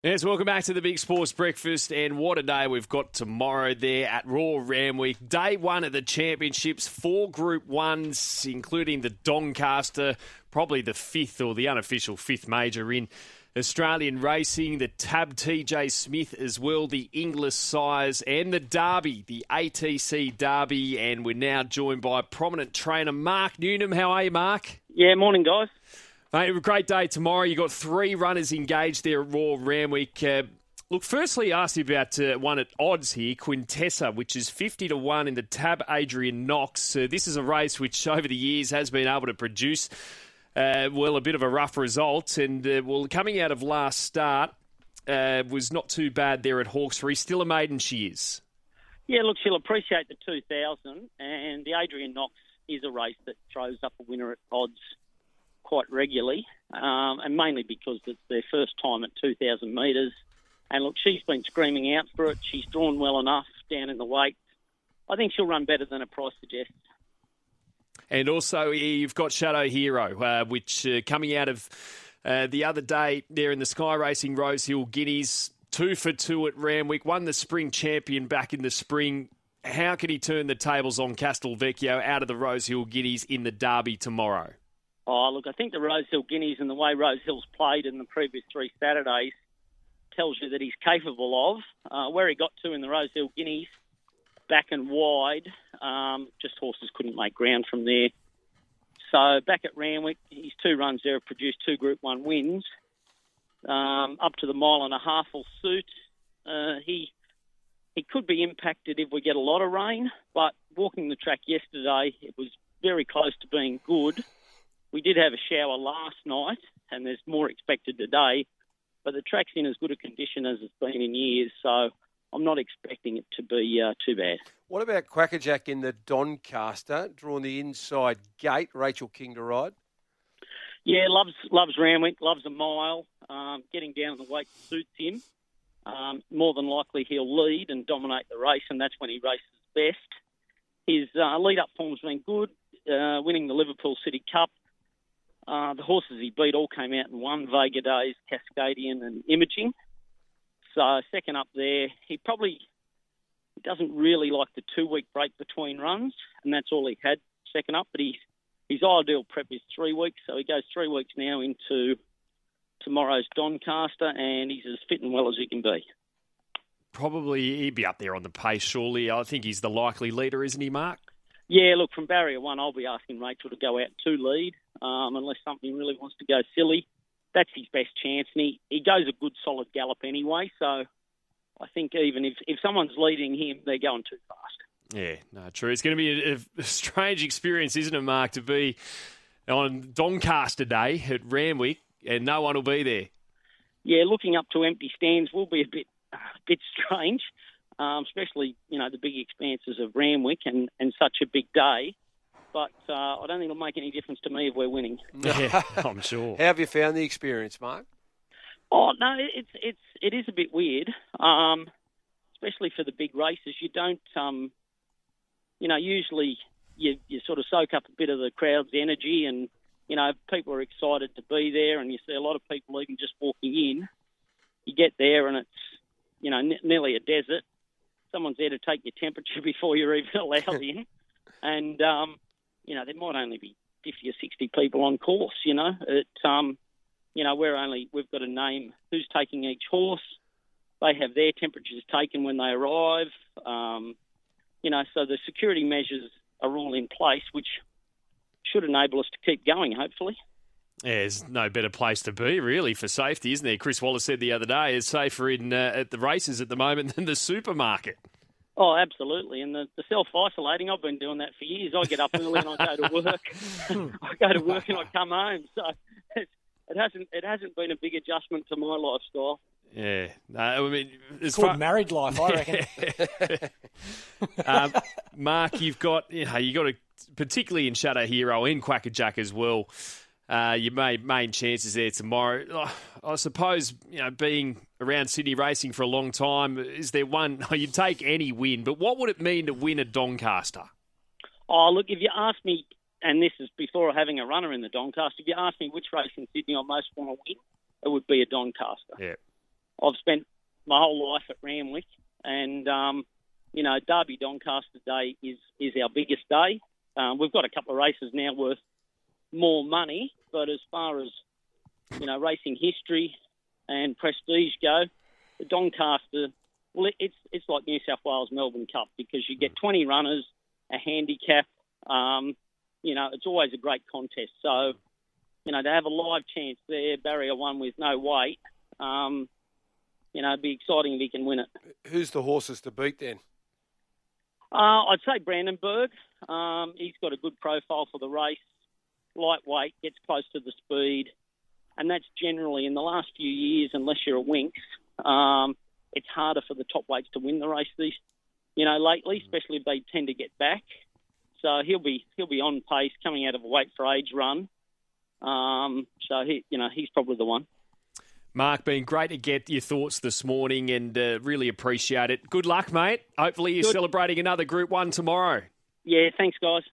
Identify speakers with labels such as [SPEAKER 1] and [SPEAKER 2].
[SPEAKER 1] Yes, welcome back to the Big Sports Breakfast, and what a day we've got tomorrow there at Royal Randwick. Day one of the championships, 4 Group 1s, including the Doncaster, probably the fifth or the unofficial fifth major in Australian racing, the Tab TJ Smith as well, the Inglis Sires, and the Derby, the ATC Derby, and we're now joined by prominent trainer Mark Newnham. How are you, Mark?
[SPEAKER 2] Yeah, morning, guys.
[SPEAKER 1] Mate, a great day tomorrow. You've got 3 runners engaged there at Royal Randwick. Look, firstly, I asked you about one at odds here, Quintessa, which is 50-1 in the Tab Adrian Knox. This is a race which over the years has been able to produce, a bit of a rough result. And, coming out of last start, was not too bad there at Hawkesbury. Still a maiden she is.
[SPEAKER 2] Yeah, look, she'll appreciate the 2,000, and the Adrian Knox is a race that throws up a winner at odds quite regularly, and mainly because it's their first time at 2,000 metres. And look, she's been screaming out for it. She's drawn well enough down in the weight. I think she'll run better than her price suggests. And
[SPEAKER 1] also, you've got Shadow Hero, which coming out of the other day there in the Sky Racing Rosehill Guineas, 2 for 2 at Randwick, won the spring champion back in the spring. How can he turn the tables on Castelvecchio out of the Rosehill Guineas in the Derby tomorrow?
[SPEAKER 2] Oh, look, I think the Rosehill Guineas and the way Rosehill's played in the previous 3 Saturdays tells you that he's capable of. Where he got to in the Rosehill Guineas, back and wide, just horses couldn't make ground from there. So back at Randwick, his 2 runs there have produced 2 Group 1 wins. Up to the mile and a half will suit. He could be impacted if we get a lot of rain, but walking the track yesterday, it was very close to being good. We did have a shower last night, and there's more expected today, but the track's in as good a condition as it's been in years, so I'm not expecting it to be too bad.
[SPEAKER 3] What about Quackerjack in the Doncaster, drawn the inside gate, Rachel King to ride?
[SPEAKER 2] Yeah, loves Randwick, loves a mile. Getting down the weight suits him. More than likely he'll lead and dominate the race, and that's when he races best. His lead-up form's been good, winning the Liverpool City Cup. The horses he beat all came out and won, Vega Days, Cascadian and Imaging. So second up there, he doesn't really like the 2-week break between runs, and that's all he had second up. But his ideal prep is 3 weeks, so he goes 3 weeks now into tomorrow's Doncaster, and he's as fit and well as he can be.
[SPEAKER 1] Probably he'd be up there on the pace, surely. I think he's the likely leader, isn't he, Mark?
[SPEAKER 2] Yeah, look, from barrier 1, I'll be asking Rachel to go out to lead, unless something really wants to go silly. That's his best chance, and he goes a good solid gallop anyway, so I think even if someone's leading him, they're going too fast.
[SPEAKER 1] Yeah, no, true. It's going to be a strange experience, isn't it, Mark, to be on Doncaster Day at Randwick and no one will be there.
[SPEAKER 2] Yeah, looking up to empty stands will be a bit strange. Especially, the big expanses of Randwick and such a big day. But I don't think it'll make any difference to me if we're winning.
[SPEAKER 1] Yeah, I'm sure.
[SPEAKER 3] How have you found the experience, Mark?
[SPEAKER 2] Oh, no, it is a bit weird, especially for the big races. You don't, usually you sort of soak up a bit of the crowd's energy and, people are excited to be there and you see a lot of people even just walking in. You get there and it's, nearly a desert. Someone's there to take your temperature before you're even allowed in. And, there might only be 50 or 60 people on course, we've got to name who's taking each horse. They have their temperatures taken when they arrive. So the security measures are all in place, which should enable us to keep going, hopefully.
[SPEAKER 1] Yeah, there's no better place to be, really, for safety, isn't there? Chris Wallace said the other day it's safer at the races at the moment than the supermarket.
[SPEAKER 2] Oh, absolutely. And the self-isolating, I've been doing that for years. I get up early and I go to work. I go to work and I come home. So it hasn't been a big adjustment to my lifestyle.
[SPEAKER 1] Yeah.
[SPEAKER 4] It's called married life, I
[SPEAKER 1] reckon. Mark, you've got to, particularly in Shadow Hero and Quackerjack as well, your main chances there tomorrow. I suppose, being around Sydney racing for a long time, is there one, you'd take any win, but what would it mean to win at Doncaster?
[SPEAKER 2] Oh, look, if you ask me, and this is before having a runner in the Doncaster, if you ask me which race in Sydney I most want to win, it would be a Doncaster.
[SPEAKER 1] Yeah.
[SPEAKER 2] I've spent my whole life at Randwick, and Derby Doncaster Day is our biggest day. We've got a couple of races now worth more money, but as far as racing history and prestige go, the Doncaster, well, it's like New South Wales Melbourne Cup, because you get 20 runners, a handicap. It's always a great contest. So, to have a live chance there, barrier one with no weight, it'd be exciting if he can win it.
[SPEAKER 3] Who's the horses to beat then?
[SPEAKER 2] I'd say Brandenburg. He's got a good profile for the race. Lightweight, gets close to the speed. And that's generally, in the last few years, unless you're a Winx, it's harder for the top weights to win the race lately, especially if they tend to get back. So he'll be on pace coming out of a weight for age run. So he's probably the one.
[SPEAKER 1] Mark, been great to get your thoughts this morning, and really appreciate it. Good luck, mate. Hopefully you're celebrating another Group 1 tomorrow.
[SPEAKER 2] Yeah, thanks, guys.